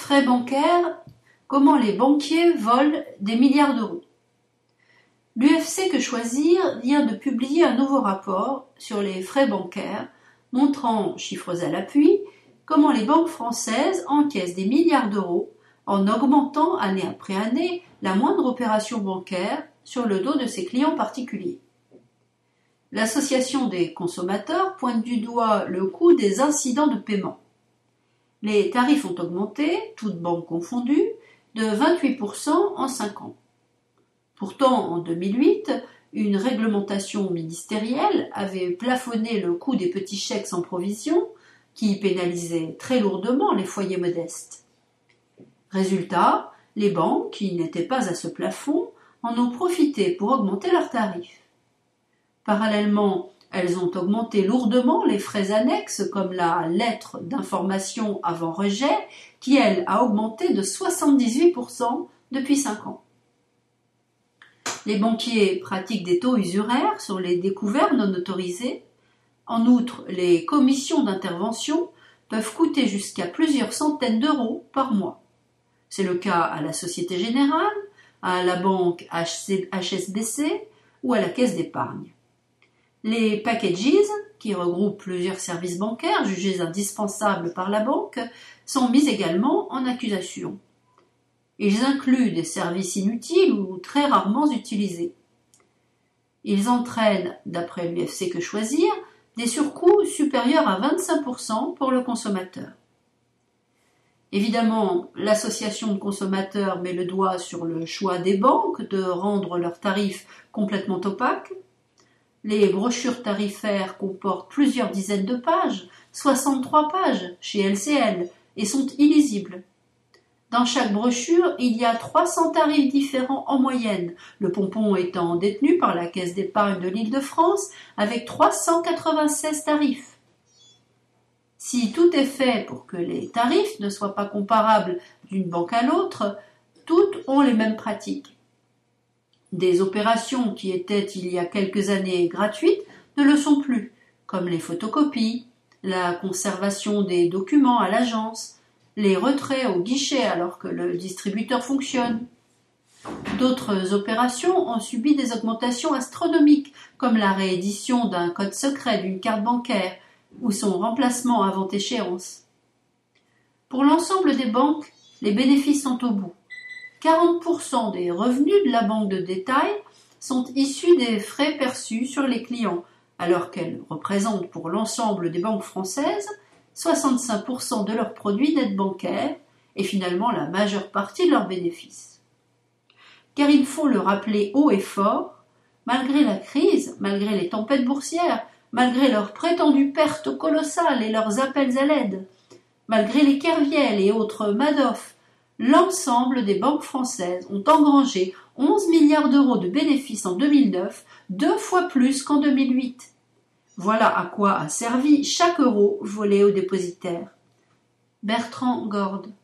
Frais bancaires, comment les banquiers volent des milliards d'euros. L'UFC Que Choisir vient de publier un nouveau rapport sur les frais bancaires, montrant, chiffres à l'appui, comment les banques françaises encaissent des milliards d'euros en augmentant année après année la moindre opération bancaire sur le dos de ses clients particuliers. L'Association des consommateurs pointe du doigt le coût des incidents de paiement. Les tarifs ont augmenté, toutes banques confondues, de 28% en 5 ans. Pourtant, en 2008, une réglementation ministérielle avait plafonné le coût des petits chèques sans provision, qui pénalisait très lourdement les foyers modestes. Résultat, les banques, qui n'étaient pas à ce plafond, en ont profité pour augmenter leurs tarifs. Parallèlement, elles ont augmenté lourdement les frais annexes comme la lettre d'information avant rejet qui, elle, a augmenté de 78% depuis 5 ans. Les banquiers pratiquent des taux usuraires sur les découverts non autorisés. En outre, les commissions d'intervention peuvent coûter jusqu'à plusieurs centaines d'euros par mois. C'est le cas à la Société Générale, à la banque HSBC ou à la Caisse d'épargne. Les packages, qui regroupent plusieurs services bancaires jugés indispensables par la banque, sont mis également en accusation. Ils incluent des services inutiles ou très rarement utilisés. Ils entraînent, d'après l'UFC Que Choisir, des surcoûts supérieurs à 25% pour le consommateur. Évidemment, l'association de consommateurs met le doigt sur le choix des banques de rendre leurs tarifs complètement opaques. Les brochures tarifaires comportent plusieurs dizaines de pages, 63 pages chez LCL, et sont illisibles. Dans chaque brochure, il y a 300 tarifs différents en moyenne, le pompon étant détenu par la Caisse d'épargne de l'Île-de-France avec 396 tarifs. Si tout est fait pour que les tarifs ne soient pas comparables d'une banque à l'autre, toutes ont les mêmes pratiques. Des opérations qui étaient il y a quelques années gratuites ne le sont plus, comme les photocopies, la conservation des documents à l'agence, les retraits au guichet alors que le distributeur fonctionne. D'autres opérations ont subi des augmentations astronomiques, comme la réédition d'un code secret d'une carte bancaire ou son remplacement avant échéance. Pour l'ensemble des banques, les bénéfices sont au bout. 40% des revenus de la banque de détail sont issus des frais perçus sur les clients, alors qu'elles représentent pour l'ensemble des banques françaises 65% de leurs produits nets bancaires et finalement la majeure partie de leurs bénéfices. Car il faut le rappeler haut et fort, malgré la crise, malgré les tempêtes boursières, malgré leurs prétendues pertes colossales et leurs appels à l'aide, malgré les Kerviel et autres Madoff, l'ensemble des banques françaises ont engrangé 11 milliards d'euros de bénéfices en 2009, 2 fois plus qu'en 2008. Voilà à quoi a servi chaque euro volé aux dépositaires. Bertrand Gorde.